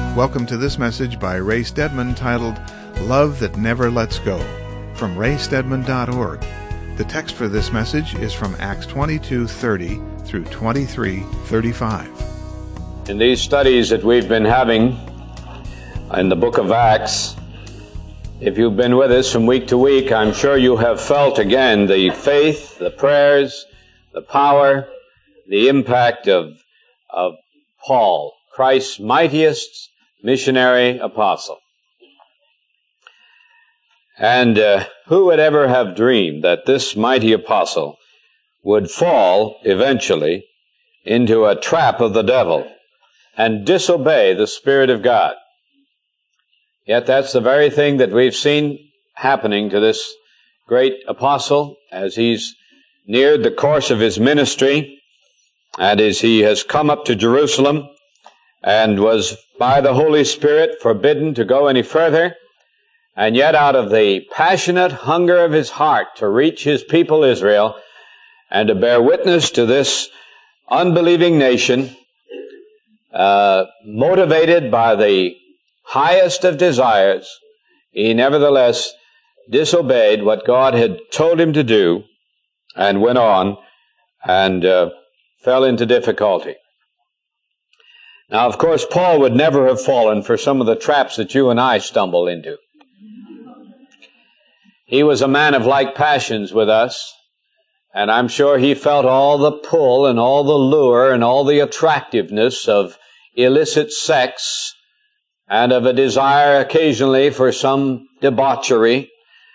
Welcome to this message by Ray Stedman titled, Love That Never Lets Go, from raystedman.org. The text for this message is from Acts 22:30 through 23:35. In these studies that we've been having in the book of Acts, if you've been with us from week to week, I'm sure you have felt again the faith, the prayers, the power, the impact of Paul, Christ's mightiest missionary apostle. And who would ever have dreamed that this mighty apostle would fall eventually into a trap of the devil and disobey the Spirit of God? Yet that's the very thing that we've seen happening to this great apostle as he's neared the course of his ministry and as he has come up to Jerusalem and was by the Holy Spirit forbidden to go any further. And yet out of the passionate hunger of his heart to reach his people Israel and to bear witness to this unbelieving nation, motivated by the highest of desires, he nevertheless disobeyed what God had told him to do and went on and fell into difficulty. Now, of course, Paul would never have fallen for some of the traps that you and I stumble into. He was a man of like passions with us, and I'm sure he felt all the pull and all the lure and all the attractiveness of illicit sex and of a desire occasionally for some debauchery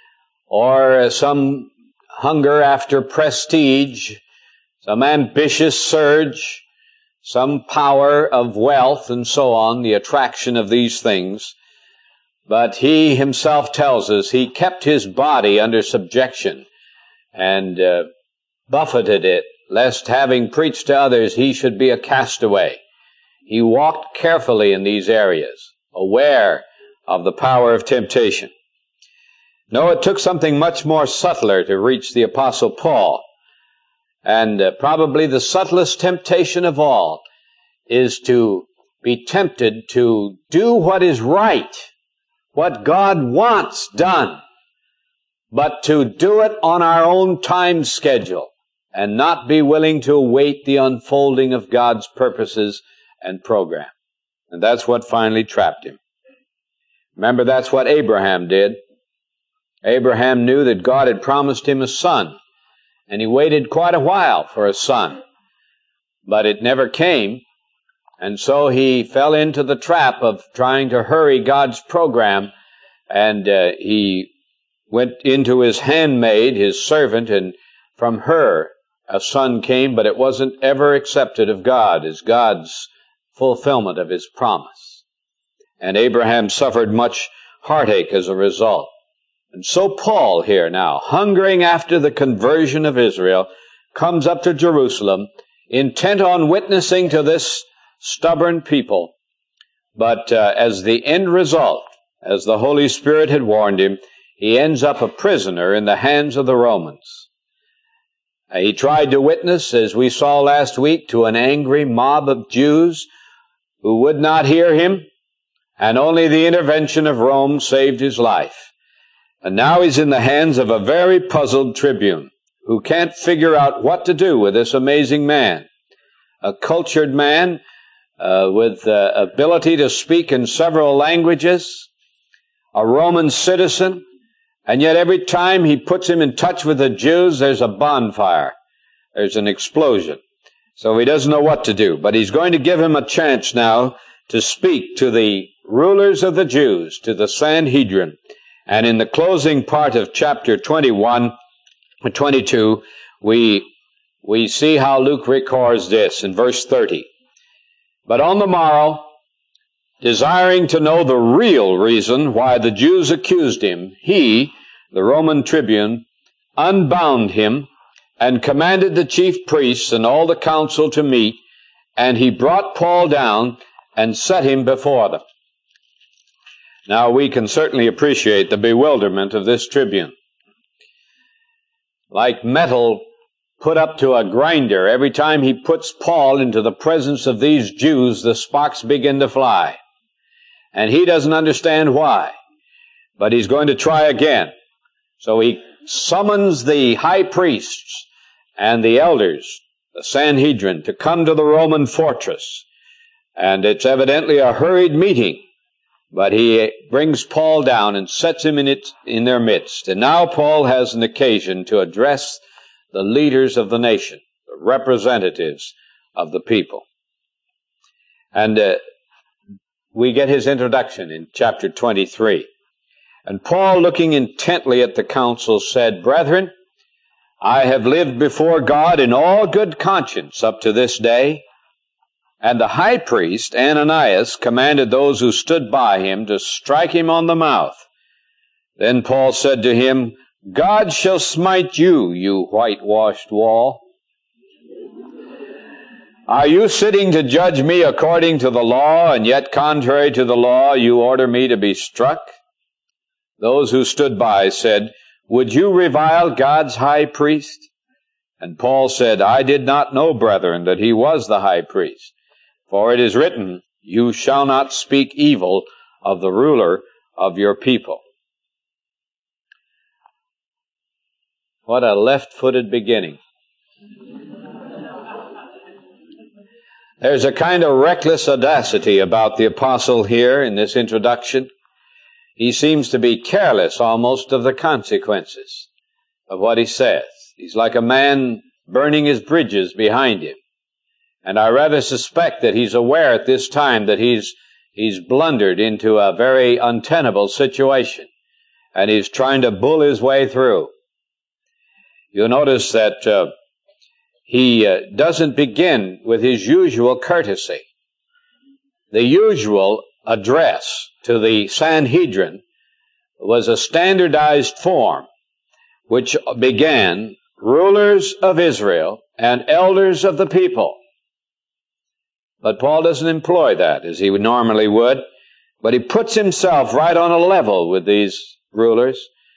or some hunger after prestige, some ambitious surge, some power of wealth and so on, the attraction of these things. But he himself tells us he kept his body under subjection and buffeted it, lest having preached to others he should be a castaway. He walked carefully in these areas, aware of the power of temptation. No, it took something much more subtler to reach the Apostle Paul. And probably the subtlest temptation of all is to be tempted to do what is right, what God wants done, but to do it on our own time schedule and not be willing to await the unfolding of God's purposes and program. And that's what finally trapped him. Remember, that's what Abraham did. Abraham knew that God had promised him a son, and he waited quite a while for a son, but it never came, and so he fell into the trap of trying to hurry God's program, and he went into his handmaid, his servant, and from her a son came, but it wasn't ever accepted of God as God's fulfillment of his promise. And Abraham suffered much heartache as a result. And so Paul here now, hungering after the conversion of Israel, comes up to Jerusalem, intent on witnessing to this stubborn people. But as the end result, as the Holy Spirit had warned him, he ends up a prisoner in the hands of the Romans. He tried to witness, as we saw last week, to an angry mob of Jews who would not hear him, and only the intervention of Rome saved his life. And now he's in the hands of a very puzzled tribune who can't figure out what to do with this amazing man. A cultured man with ability to speak in several languages, a Roman citizen, and yet every time he puts him in touch with the Jews, there's a bonfire. There's an explosion. So he doesn't know what to do, but he's going to give him a chance now to speak to the rulers of the Jews, to the Sanhedrin. And in the closing part of chapter 22, we see how Luke records this in verse 30. But on the morrow, desiring to know the real reason why the Jews accused him, he, the Roman tribune, unbound him and commanded the chief priests and all the council to meet, and he brought Paul down and set him before them. Now, we can certainly appreciate the bewilderment of this tribune. Like metal put up to a grinder, every time he puts Paul into the presence of these Jews, the sparks begin to fly. And he doesn't understand why. But he's going to try again. So he summons the high priests and the elders, the Sanhedrin, to come to the Roman fortress. And it's evidently a hurried meeting. But he brings Paul down and sets him in their midst. And now Paul has an occasion to address the leaders of the nation, the representatives of the people. And we get his introduction in chapter 23. And Paul, looking intently at the council, said, "Brethren, I have lived before God in all good conscience up to this day." And the high priest, Ananias, commanded those who stood by him to strike him on the mouth. Then Paul said to him, "God shall smite you, you whitewashed wall. Are you sitting to judge me according to the law, and yet contrary to the law you order me to be struck?" Those who stood by said, "Would you revile God's high priest?" And Paul said, "I did not know, brethren, that he was the high priest. For it is written, you shall not speak evil of the ruler of your people." What a left-footed beginning. There's a kind of reckless audacity about the apostle here in this introduction. He seems to be careless almost of the consequences of what he says. He's like a man burning his bridges behind him. And I rather suspect that he's aware at this time that he's blundered into a very untenable situation. And he's trying to bull his way through. You'll notice that he doesn't begin with his usual courtesy. The usual address to the Sanhedrin was a standardized form which began, "Rulers of Israel and elders of the people." But Paul doesn't employ that as he normally would, but he puts himself right on a level with these rulers,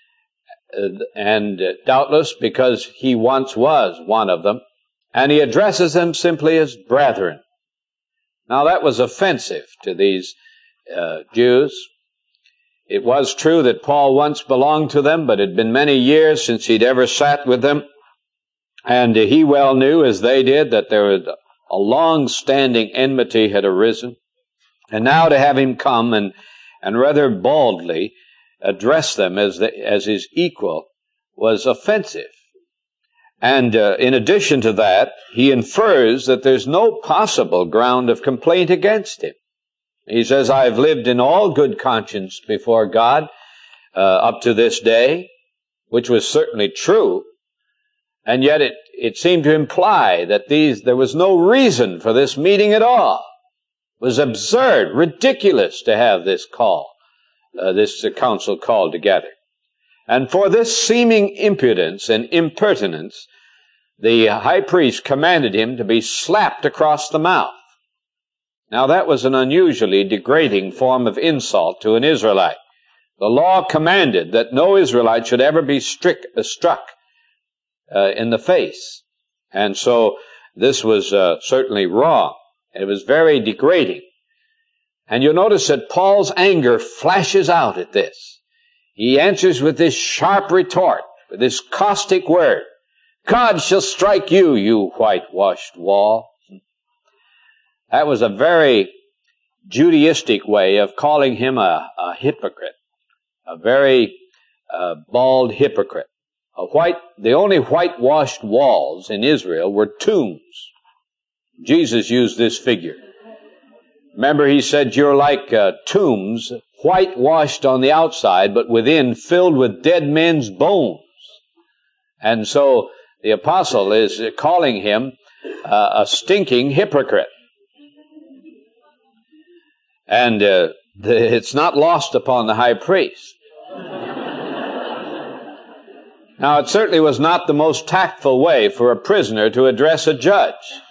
and doubtless because he once was one of them, and he addresses them simply as brethren. Now that was offensive to these Jews. It was true that Paul once belonged to them, but it had been many years since he'd ever sat with them, and he well knew, as they did, that there was a long-standing enmity had arisen. And now to have him come and rather baldly address them as his equal was offensive. And in addition to that, he infers that there's no possible ground of complaint against him. He says, "I've lived in all good conscience before God up to this day," which was certainly true. And yet it seemed to imply that there was no reason for this meeting at all. It was absurd, ridiculous to have this council called together. And for this seeming impudence and impertinence, the high priest commanded him to be slapped across the mouth. Now that was an unusually degrading form of insult to an Israelite. The law commanded that no Israelite should ever be struck in the face. And so this was certainly wrong. It was very degrading. And you'll notice that Paul's anger flashes out at this. He answers with this sharp retort, with this caustic word, "God shall strike you, you whitewashed wall." That was a very Judaistic way of calling him a hypocrite, a very bald hypocrite. The only whitewashed walls in Israel were tombs. Jesus used this figure. Remember, he said, "You're like tombs, whitewashed on the outside, but within filled with dead men's bones." And so the apostle is calling him a stinking hypocrite. And it's not lost upon the high priest. Now, it certainly was not the most tactful way for a prisoner to address a judge.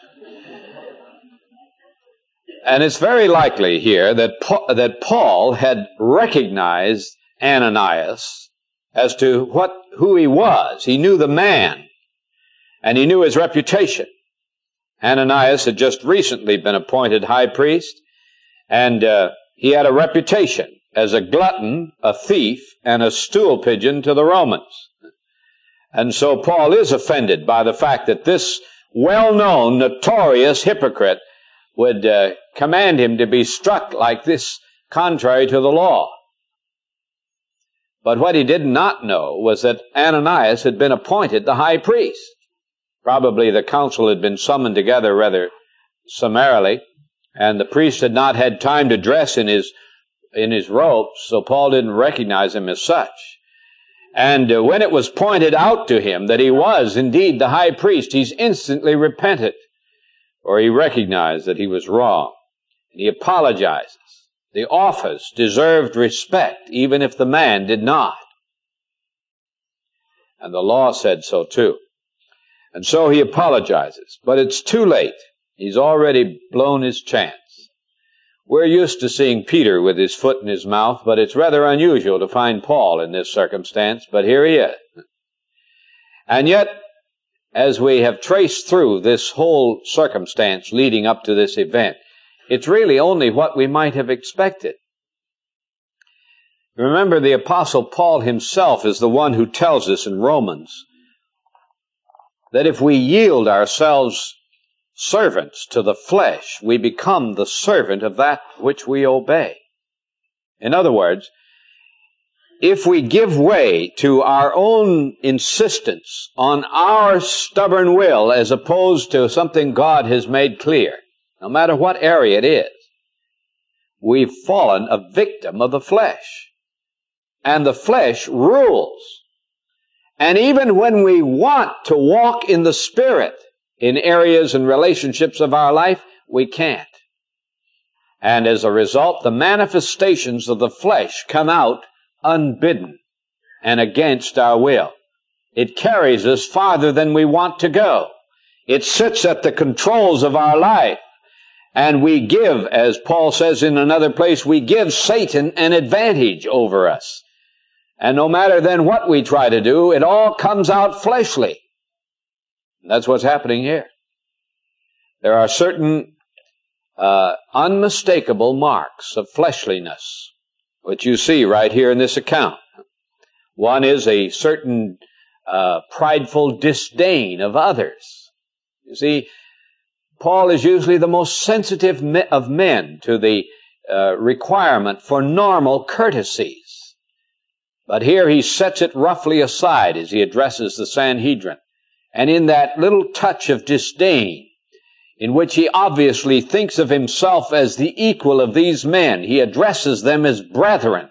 And it's very likely here that Paul had recognized Ananias as to who he was. He knew the man, and he knew his reputation. Ananias had just recently been appointed high priest, and he had a reputation as a glutton, a thief, and a stool pigeon to the Romans. And so Paul is offended by the fact that this well-known, notorious hypocrite would command him to be struck like this, contrary to the law. But what he did not know was that Ananias had been appointed the high priest. Probably the council had been summoned together rather summarily, and the priest had not had time to dress in his robes, so Paul didn't recognize him as such. And when it was pointed out to him that he was indeed the high priest, he's instantly repented, or he recognized that he was wrong. And he apologizes. The office deserved respect, even if the man did not. And the law said so too. And so he apologizes. But it's too late. He's already blown his chance. We're used to seeing Peter with his foot in his mouth, but it's rather unusual to find Paul in this circumstance, but here he is. And yet, as we have traced through this whole circumstance leading up to this event, it's really only what we might have expected. Remember, the Apostle Paul himself is the one who tells us in Romans that if we yield ourselves servants to the flesh, we become the servant of that which we obey. In other words, if we give way to our own insistence on our stubborn will as opposed to something God has made clear, no matter what area it is, we've fallen a victim of the flesh. And the flesh rules. And even when we want to walk in the Spirit in areas and relationships of our life, we can't. And as a result, the manifestations of the flesh come out unbidden and against our will. It carries us farther than we want to go. It sits at the controls of our life. And we give, as Paul says in another place, we give Satan an advantage over us. And no matter then what we try to do, it all comes out fleshly. That's what's happening here. There are certain unmistakable marks of fleshliness, which you see right here in this account. One is a certain prideful disdain of others. You see, Paul is usually the most sensitive of men to the requirement for normal courtesies. But here he sets it roughly aside as he addresses the Sanhedrin. And in that little touch of disdain, in which he obviously thinks of himself as the equal of these men, he addresses them as brethren,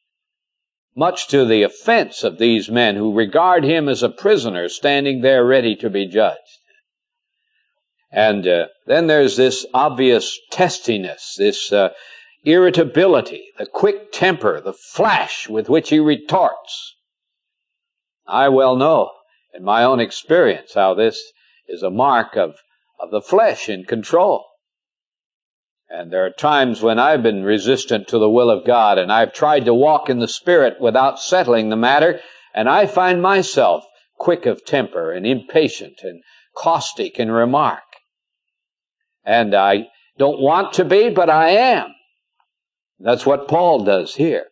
much to the offense of these men who regard him as a prisoner standing there ready to be judged. And then there's this obvious testiness, this irritability, the quick temper, the flash with which he retorts. I well know in my own experience how this is a mark of the flesh in control. And there are times when I've been resistant to the will of God, and I've tried to walk in the Spirit without settling the matter, and I find myself quick of temper and impatient and caustic in remark. And I don't want to be, but I am. That's what Paul does here.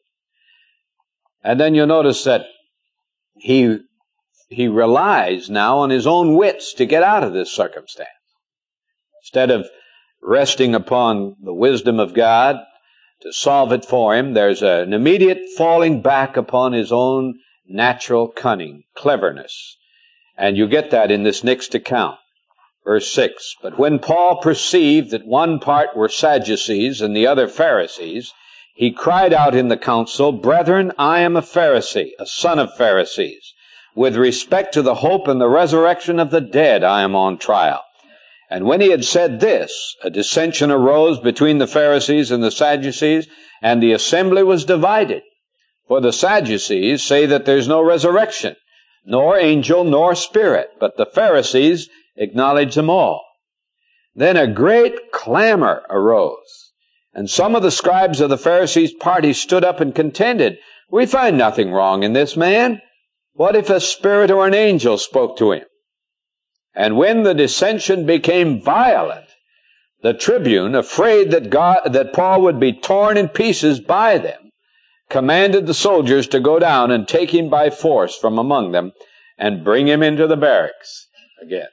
And then you'll notice that he relies now on his own wits to get out of this circumstance. Instead of resting upon the wisdom of God to solve it for him, there's an immediate falling back upon his own natural cunning, cleverness. And you get that in this next account. Verse 6, but when Paul perceived that one part were Sadducees and the other Pharisees, he cried out in the council, Brethren, I am a Pharisee, a son of Pharisees. With respect to the hope and the resurrection of the dead, I am on trial. And when he had said this, a dissension arose between the Pharisees and the Sadducees, and the assembly was divided. For the Sadducees say that there's no resurrection, nor angel, nor spirit, but the Pharisees acknowledge them all. Then a great clamor arose, and some of the scribes of the Pharisees' party stood up and contended, We find nothing wrong in this man. What if a spirit or an angel spoke to him? And when the dissension became violent, the tribune, afraid that Paul would be torn in pieces by them, commanded the soldiers to go down and take him by force from among them and bring him into the barracks again.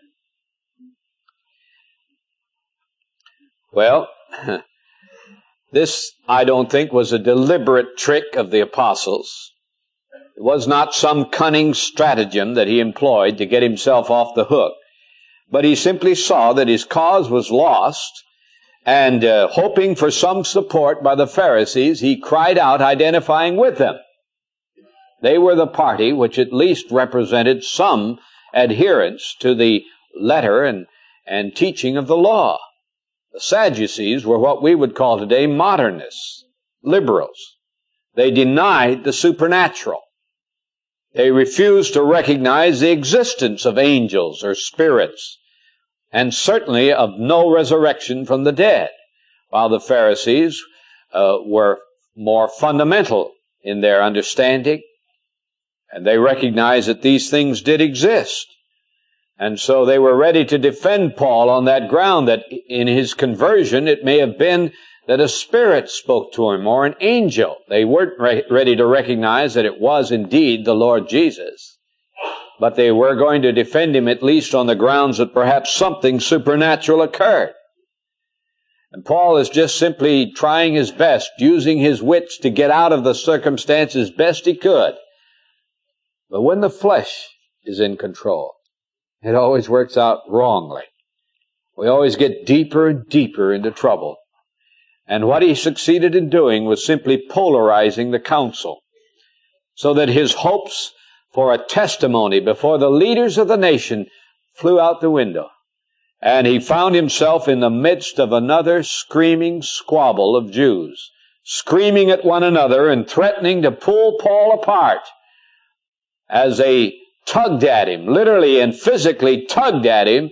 Well, this, I don't think, was a deliberate trick of the apostles. It was not some cunning stratagem that he employed to get himself off the hook. But he simply saw that his cause was lost, and hoping for some support by the Pharisees, he cried out, identifying with them. They were the party which at least represented some adherence to the letter and teaching of the law. The Sadducees were what we would call today modernists, liberals. They denied the supernatural. They refused to recognize the existence of angels or spirits, and certainly of no resurrection from the dead, while the Pharisees were more fundamental in their understanding, and they recognized that these things did exist. And so they were ready to defend Paul on that ground, that in his conversion it may have been that a spirit spoke to him, or an angel. They weren't ready to recognize that it was indeed the Lord Jesus. But they were going to defend him at least on the grounds that perhaps something supernatural occurred. And Paul is just simply trying his best, using his wits to get out of the circumstances best he could. But when the flesh is in control, it always works out wrongly. We always get deeper and deeper into trouble. And what he succeeded in doing was simply polarizing the council, so that his hopes for a testimony before the leaders of the nation flew out the window. And he found himself in the midst of another screaming squabble of Jews, screaming at one another and threatening to pull Paul apart as they tugged at him, literally and physically tugged at him,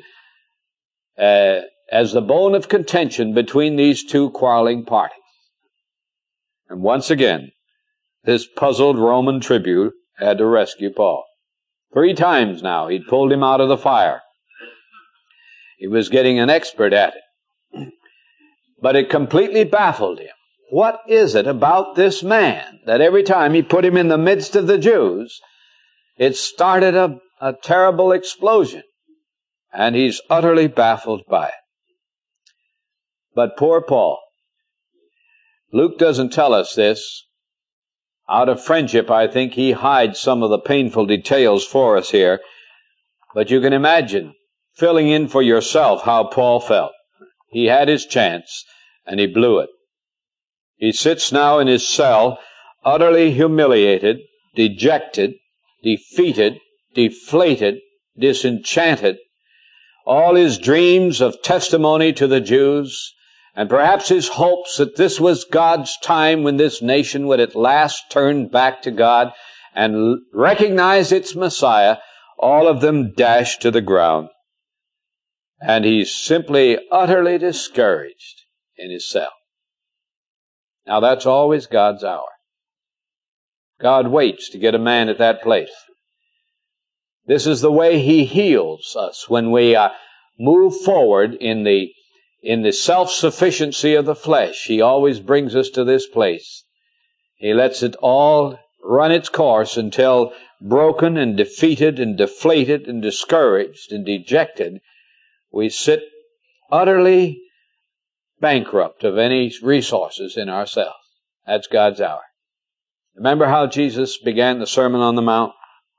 as the bone of contention between these two quarreling parties. And once again, this puzzled Roman tribune had to rescue Paul. 3 times now he'd pulled him out of the fire. He was getting an expert at it. But it completely baffled him. What is it about this man that every time he put him in the midst of the Jews, it started a terrible explosion? And he's utterly baffled by it. But poor Paul. Luke doesn't tell us this. Out of friendship, I think he hides some of the painful details for us here. But you can imagine filling in for yourself how Paul felt. He had his chance, and he blew it. He sits now in his cell, utterly humiliated, dejected, defeated, deflated, disenchanted. All his dreams of testimony to the Jews, and perhaps his hopes that this was God's time when this nation would at last turn back to God and recognize its Messiah, all of them dashed to the ground. And he's simply utterly discouraged in his cell. Now that's always God's hour. God waits to get a man at that place. This is the way he heals us when we move forward in the self-sufficiency of the flesh. He always brings us to this place. He lets it all run its course until broken and defeated and deflated and discouraged and dejected, we sit utterly bankrupt of any resources in ourselves. That's God's hour. Remember how Jesus began the Sermon on the Mount?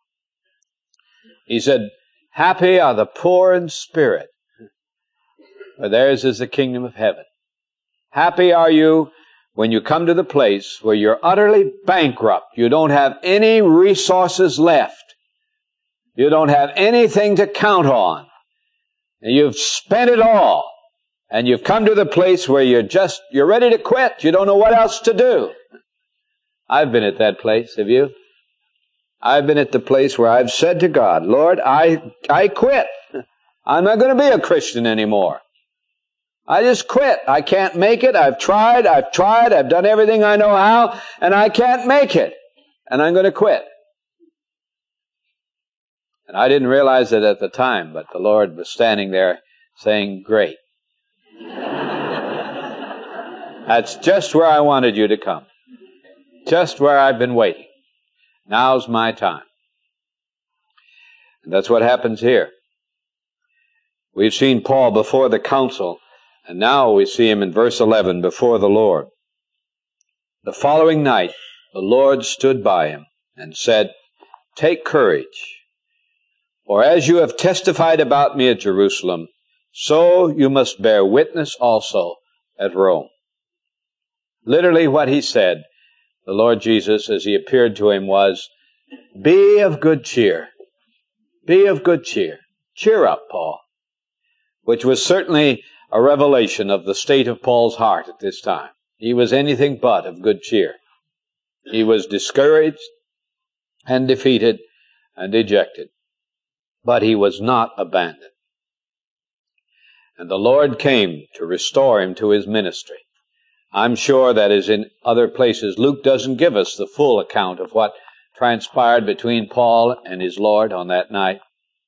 He said, "Happy are the poor in spirit, for theirs is the kingdom of heaven." Happy are you when you come to the place where you're utterly bankrupt. You don't have any resources left. You don't have anything to count on. And you've spent it all. And you've come to the place where you're ready to quit. You don't know what else to do. I've been at that place. Have you? I've been at the place where I've said to God, "Lord, I quit. I'm not going to be a Christian anymore. I just quit. I can't make it. I've tried. I've done everything I know how, and I can't make it. And I'm going to quit." And I didn't realize it at the time, but the Lord was standing there saying, "Great." That's just where I wanted you to come. Just where I've been waiting. Now's my time. And that's what happens here. We've seen Paul before the council, and now we see him in verse 11 before the Lord. The following night, the Lord stood by him and said, "Take courage, for as you have testified about me at Jerusalem, so you must bear witness also at Rome." Literally what he said, the Lord Jesus, as he appeared to him, was, "Be of good cheer. Be of good cheer. Cheer up, Paul." Which was certainly a revelation of the state of Paul's heart at this time. He was anything but of good cheer. He was discouraged and defeated and dejected. But he was not abandoned. And the Lord came to restore him to his ministry. I'm sure that, as in other places, Luke doesn't give us the full account of what transpired between Paul and his Lord on that night.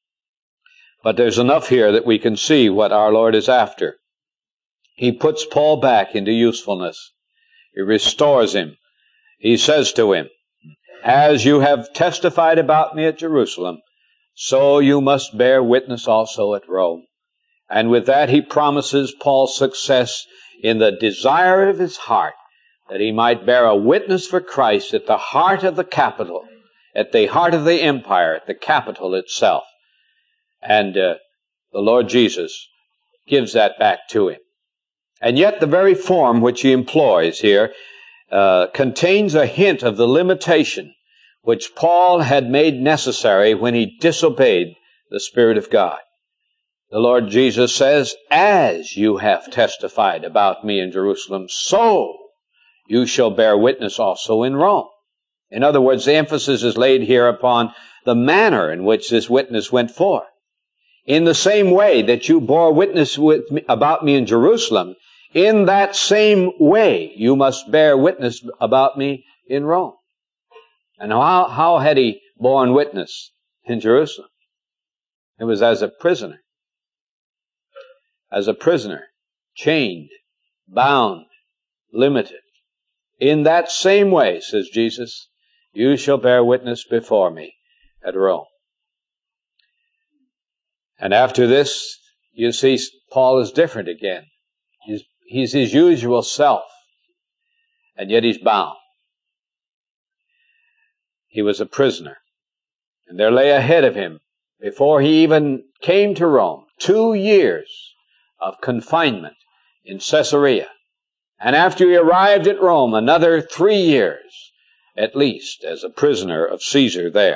But there's enough here that we can see what our Lord is after. He puts Paul back into usefulness. He restores him. He says to him, "As you have testified about me at Jerusalem, so you must bear witness also at Rome." And with that he promises Paul success in the desire of his heart, that he might bear a witness for Christ at the heart of the capital, at the heart of the empire, at the capital itself. And the Lord Jesus gives that back to him. And yet the very form which he employs here contains a hint of the limitation which Paul had made necessary when he disobeyed the Spirit of God. The Lord Jesus says, "As you have testified about me in Jerusalem, so you shall bear witness also in Rome." In other words, the emphasis is laid here upon the manner in which this witness went forth. In the same way that you bore witness about me in Jerusalem, in that same way you must bear witness about me in Rome. And how had he borne witness in Jerusalem? It was as a prisoner. As a prisoner, chained, bound, limited. In that same way, says Jesus, you shall bear witness before me at Rome. And after this, you see, Paul is different again. He's his usual self, and yet he's bound. He was a prisoner, and there lay ahead of him, before he even came to Rome, 2 years of confinement in Caesarea. And after he arrived at Rome, another 3 years, at least, as a prisoner of Caesar there.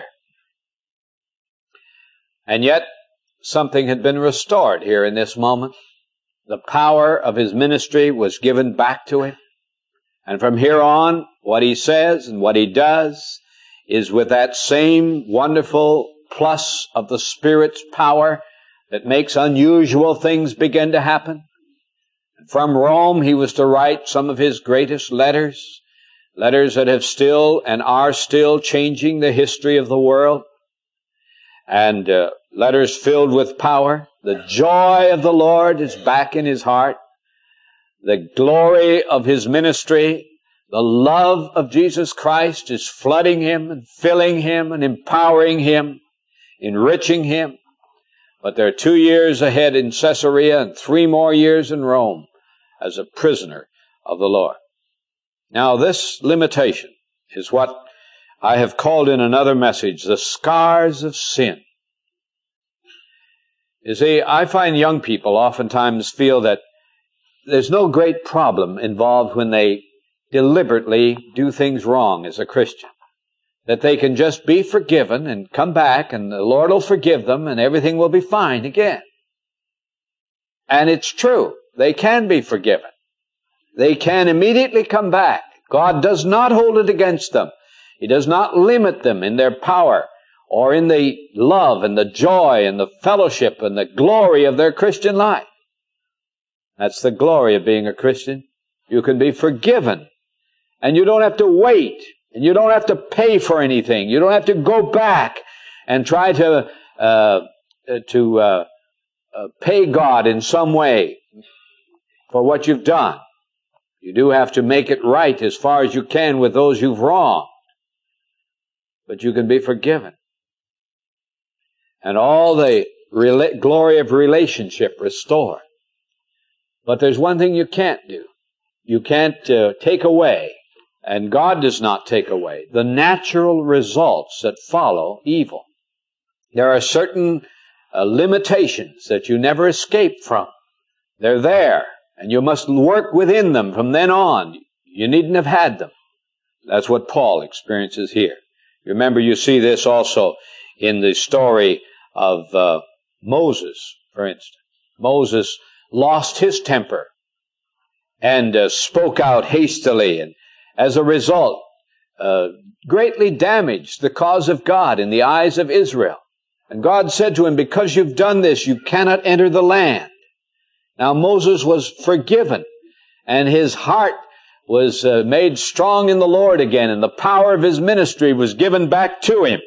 And yet, something had been restored here in this moment. The power of his ministry was given back to him. And from here on, what he says and what he does is with that same wonderful plus of the Spirit's power that makes unusual things begin to happen. And from Rome, he was to write some of his greatest letters, letters that have still and are still changing the history of the world. And letters filled with power. The joy of the Lord is back in his heart. The glory of his ministry, the love of Jesus Christ is flooding him and filling him and empowering him, enriching him. But there are 2 years ahead in Caesarea and 3 more years in Rome as a prisoner of the Lord. Now this limitation is what I have called in another message, the scars of sin. You see, I find young people oftentimes feel that there's no great problem involved when they deliberately do things wrong as a Christian. That they can just be forgiven and come back and the Lord will forgive them and everything will be fine again. And it's true. They can be forgiven. They can immediately come back. God does not hold it against them. He does not limit them in their power or in the love and the joy and the fellowship and the glory of their Christian life. That's the glory of being a Christian. You can be forgiven. And you don't have to wait. And you don't have to pay for anything. You don't have to go back and try to pay God in some way for what you've done. You do have to make it right as far as you can with those you've wronged. But you can be forgiven. And all the glory of relationship restored. But there's one thing you can't do. You can't take away, and God does not take away, the natural results that follow evil. There are certain limitations that you never escape from. They're there, and you must work within them from then on. You needn't have had them. That's what Paul experiences here. Remember, you see this also in the story of Moses, for instance. Moses lost his temper and spoke out hastily, and as a result, greatly damaged the cause of God in the eyes of Israel. And God said to him, because you've done this, you cannot enter the land. Now Moses was forgiven, and his heart was made strong in the Lord again, and the power of his ministry was given back to him.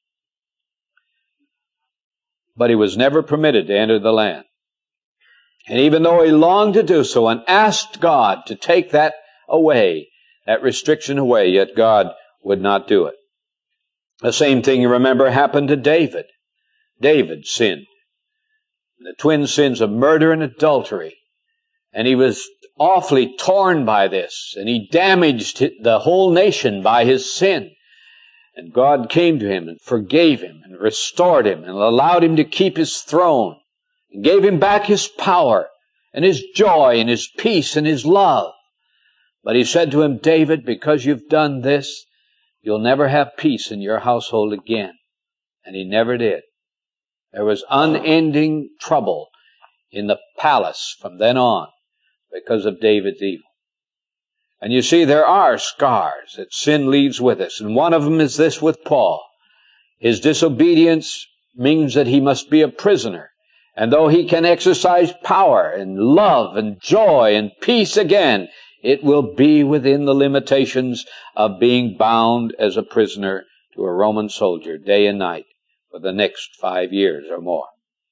But he was never permitted to enter the land. And even though he longed to do so and asked God to take that away, that restriction away, yet God would not do it. The same thing, you remember, happened to David. David sinned. The twin sins of murder and adultery. And he was awfully torn by this, and he damaged the whole nation by his sin. And God came to him and forgave him and restored him and allowed him to keep his throne and gave him back his power and his joy and his peace and his love. But he said to him, David, because you've done this, you'll never have peace in your household again. And he never did. There was unending trouble in the palace from then on because of David's evil. And you see, there are scars that sin leaves with us. And one of them is this with Paul. His disobedience means that he must be a prisoner. And though he can exercise power and love and joy and peace again, it will be within the limitations of being bound as a prisoner to a Roman soldier day and night for the next 5 years or more.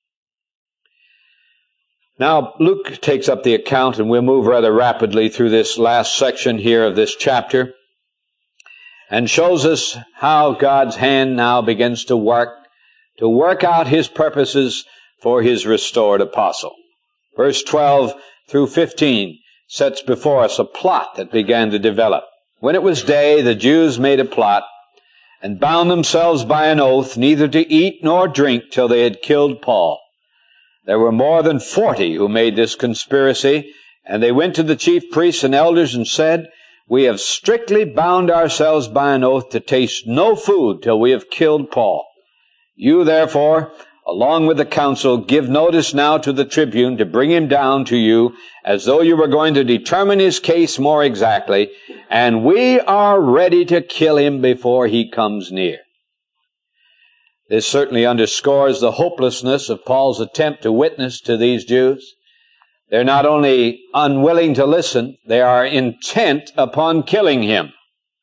Now, Luke takes up the account, and we'll move rather rapidly through this last section here of this chapter, and shows us how God's hand now begins to work out his purposes for his restored apostle. Verse 12 through 15 sets before us a plot that began to develop. When it was day, the Jews made a plot and bound themselves by an oath neither to eat nor drink till they had killed Paul. There were more than 40 who made this conspiracy, and they went to the chief priests and elders and said, we have strictly bound ourselves by an oath to taste no food till we have killed Paul. You, therefore, along with the council, give notice now to the tribune to bring him down to you, as though you were going to determine his case more exactly, and we are ready to kill him before he comes near. This certainly underscores the hopelessness of Paul's attempt to witness to these Jews. They're not only unwilling to listen, they are intent upon killing him.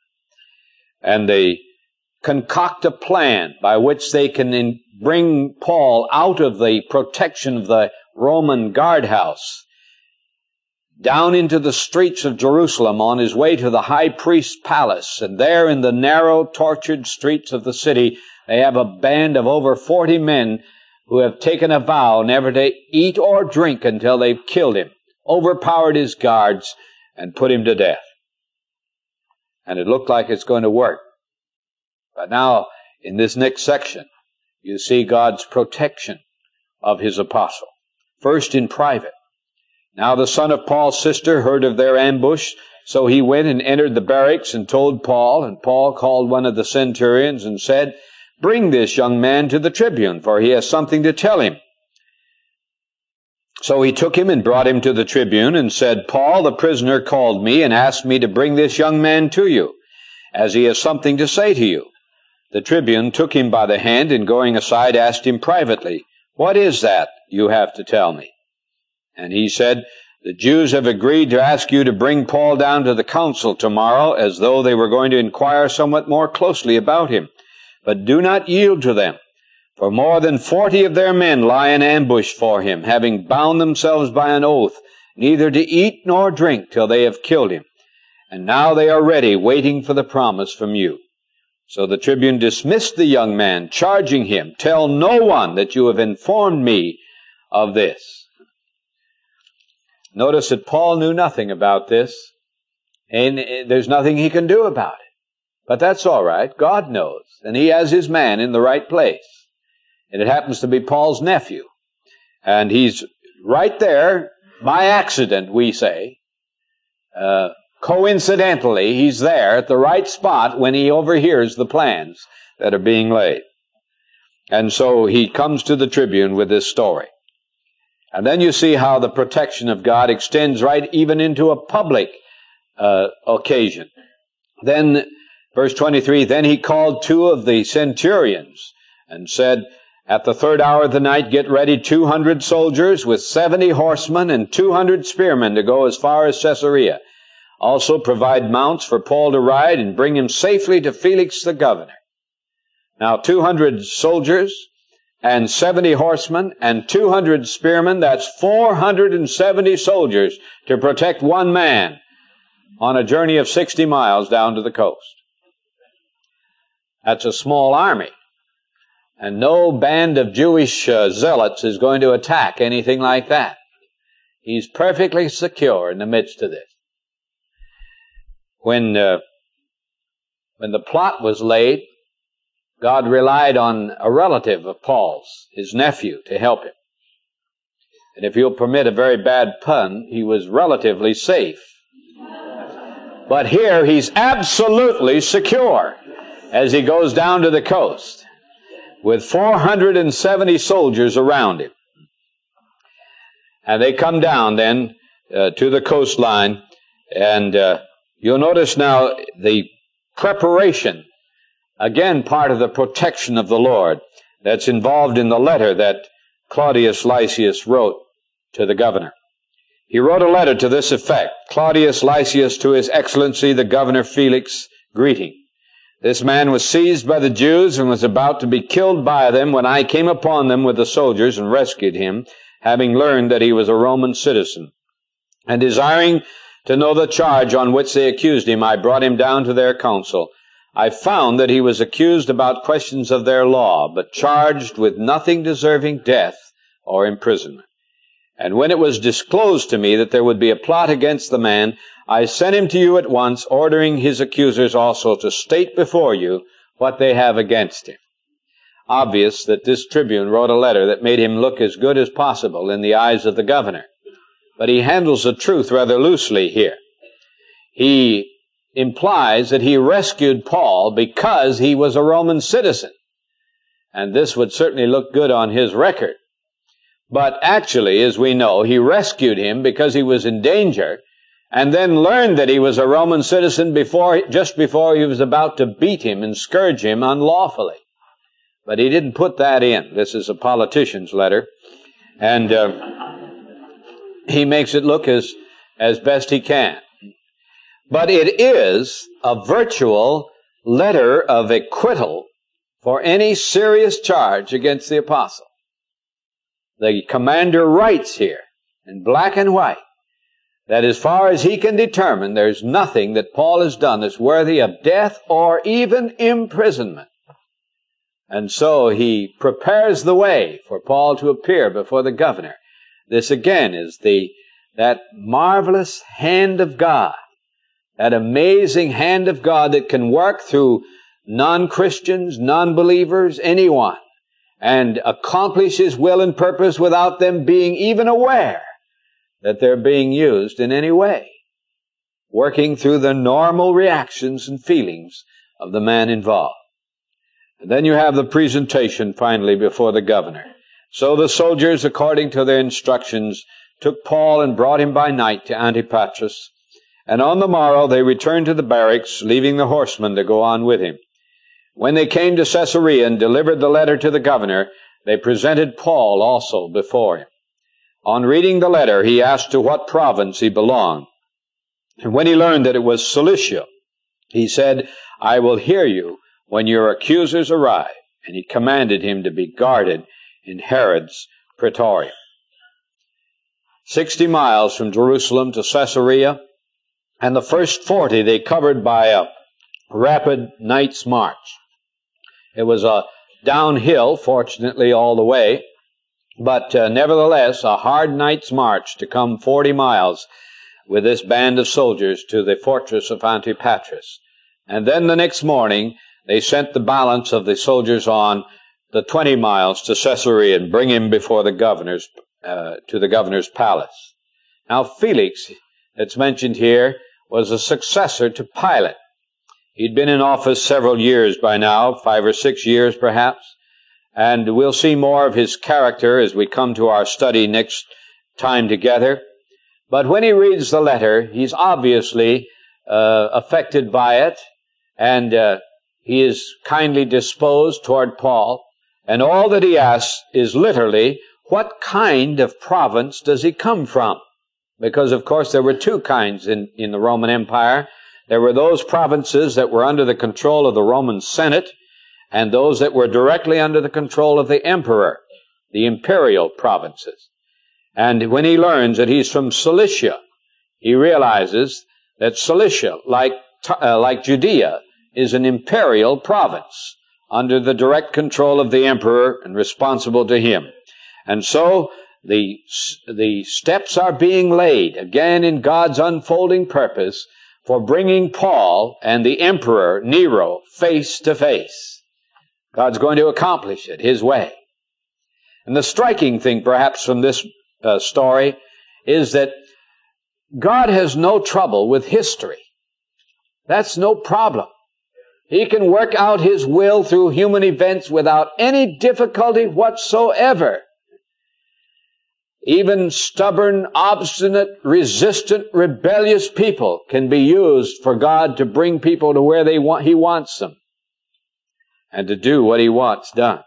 And they concoct a plan by which they can bring Paul out of the protection of the Roman guardhouse down into the streets of Jerusalem on his way to the high priest's palace. And there in the narrow, tortured streets of the city, they have a band of over 40 men who have taken a vow never to eat or drink until they've killed him, overpowered his guards, and put him to death. And it looked like it's going to work. But now, in this next section, you see God's protection of his apostle. First in private. Now the son of Paul's sister heard of their ambush, so he went and entered the barracks and told Paul, and Paul called one of the centurions and said, bring this young man to the tribune, for he has something to tell him. So he took him and brought him to the tribune and said, Paul, the prisoner, called me and asked me to bring this young man to you, as he has something to say to you. The tribune took him by the hand and going aside asked him privately, what is that you have to tell me? And he said, the Jews have agreed to ask you to bring Paul down to the council tomorrow, as though they were going to inquire somewhat more closely about him. But do not yield to them, for more than 40 of their men lie in ambush for him, having bound themselves by an oath neither to eat nor drink till they have killed him. And now they are ready, waiting for the promise from you." So the tribune dismissed the young man, charging him, "Tell no one that you have informed me of this." Notice that Paul knew nothing about this, and there's nothing he can do about it. But that's all right. God knows, and he has his man in the right place. And it happens to be Paul's nephew. And he's right there, by accident, we say. Coincidentally, he's there at the right spot when he overhears the plans that are being laid. And so he comes to the tribune with this story. And then you see how the protection of God extends right even into a public occasion. Then, verse 23, "Then he called 2 of the centurions and said, 'At the 3rd hour of the night get ready 200 soldiers with 70 horsemen and 200 spearmen to go as far as Caesarea. Also provide mounts for Paul to ride and bring him safely to Felix the governor.'" Now 200 soldiers and 70 horsemen and 200 spearmen, that's 470 soldiers to protect one man on a journey of 60 miles down to the coast. That's a small army. And no band of Jewish zealots is going to attack anything like that. He's perfectly secure in the midst of this. When the plot was laid, God relied on a relative of Paul's, his nephew, to help him. And if you'll permit a very bad pun, he was relatively safe. But here he's absolutely secure as he goes down to the coast with 470 soldiers around him. And they come down then to the coastline, and you'll notice now the preparation, again part of the protection of the Lord, that's involved in the letter that Claudius Lysias wrote to the governor. He wrote a letter to this effect: "Claudius Lysias to His Excellency the Governor Felix, greeting. This man was seized by the Jews and was about to be killed by them when I came upon them with the soldiers and rescued him, having learned that he was a Roman citizen. And desiring to know the charge on which they accused him, I brought him down to their council. I found that he was accused about questions of their law, but charged with nothing deserving death or imprisonment. And when it was disclosed to me that there would be a plot against the man, I sent him to you at once, ordering his accusers also to state before you what they have against him." Obvious that this tribune wrote a letter that made him look as good as possible in the eyes of the governor. But he handles the truth rather loosely here. He implies that he rescued Paul because he was a Roman citizen. And this would certainly look good on his record. But actually, as we know, he rescued him because he was in danger, and then learned that he was a Roman citizen just before he was about to beat him and scourge him unlawfully. But he didn't put that in. This is a politician's letter. And he makes it look as best he can. But it is a virtual letter of acquittal for any serious charge against the apostle. The commander writes here, in black and white, that as far as he can determine, there's nothing that Paul has done that's worthy of death or even imprisonment. And so he prepares the way for Paul to appear before the governor. This again is that marvelous hand of God, that amazing hand of God that can work through non-Christians, non-believers, anyone, and accomplish His will and purpose without them being even aware that they're being used in any way, working through the normal reactions and feelings of the man involved. And then you have the presentation finally before the governor. So the soldiers, according to their instructions, took Paul and brought him by night to Antipatris. And on the morrow they returned to the barracks, leaving the horsemen to go on with him. When they came to Caesarea and delivered the letter to the governor, they presented Paul also before him. On reading the letter, he asked to what province he belonged. And when he learned that it was Cilicia, he said, "I will hear you when your accusers arrive." And he commanded him to be guarded in Herod's praetorium. 60 miles from Jerusalem to Caesarea, and the first 40 they covered by a rapid night's march. It was a downhill, fortunately, all the way, but nevertheless, a hard night's march to come 40 miles with this band of soldiers to the fortress of Antipatris. And then the next morning, they sent the balance of the soldiers on the 20 miles to Caesarea and bring him before the governor's, to the governor's palace. Now, Felix, that's mentioned here, was a successor to Pilate. He'd been in office several years by now, 5 or 6 years perhaps, and we'll see more of his character as we come to our study next time together. But when he reads the letter, he's obviously affected by it, and he is kindly disposed toward Paul, and all that he asks is literally, what kind of province does he come from? Because, of course, there were two kinds in the Roman Empire. There were those provinces that were under the control of the Roman Senate, and those that were directly under the control of the emperor, the imperial provinces. And when he learns that he's from Cilicia, he realizes that Cilicia, like Judea, is an imperial province under the direct control of the emperor and responsible to him. And so the steps are being laid, again in God's unfolding purpose, for bringing Paul and the emperor, Nero, face to face. God's going to accomplish it his way. And the striking thing, perhaps, from this story is that God has no trouble with history. That's no problem. He can work out his will through human events without any difficulty whatsoever. Even stubborn, obstinate, resistant, rebellious people can be used for God to bring people to where He wants them and to do what He wants done.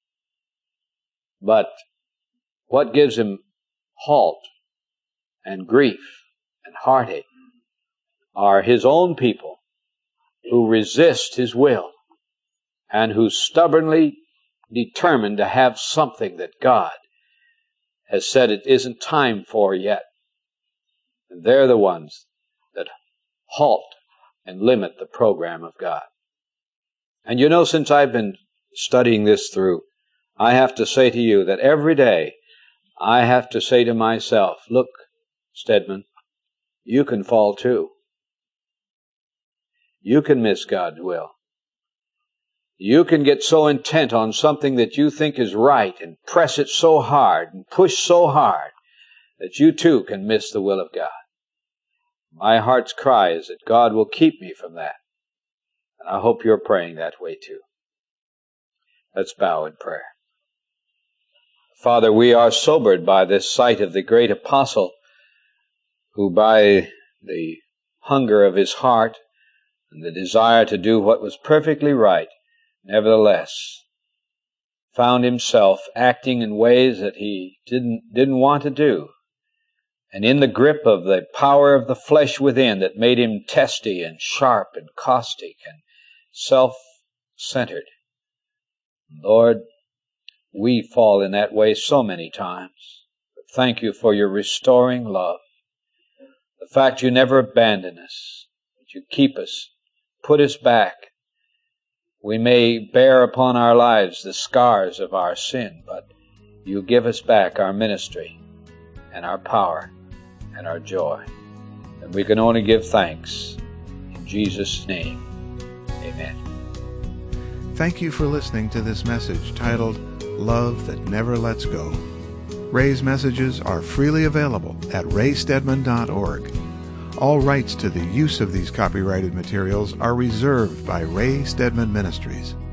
But what gives him halt and grief and heartache are his own people who resist his will and who stubbornly determined to have something that God has said it isn't time for yet. And they're the ones that halt and limit the program of God. And you know, since I've been studying this through, I have to say to you that every day I have to say to myself, look, Stedman, you can fall too. You can miss God's will. You can get so intent on something that you think is right and press it so hard and push so hard that you too can miss the will of God. My heart's cry is that God will keep me from that. And I hope you're praying that way too. Let's bow in prayer. Father, we are sobered by this sight of the great apostle who, by the hunger of his heart and the desire to do what was perfectly right, nevertheless found himself acting in ways that he didn't want to do, and in the grip of the power of the flesh within that made him testy and sharp and caustic and self-centered. Lord, we fall in that way so many times. But thank you for your restoring love. The fact you never abandon us, that you keep us, put us back. We may bear upon our lives the scars of our sin, but you give us back our ministry and our power and our joy. And we can only give thanks. In Jesus' name, amen. Thank you for listening to this message titled, Love That Never Lets Go. Ray's messages are freely available at raystedman.org. All rights to the use of these copyrighted materials are reserved by Ray Stedman Ministries.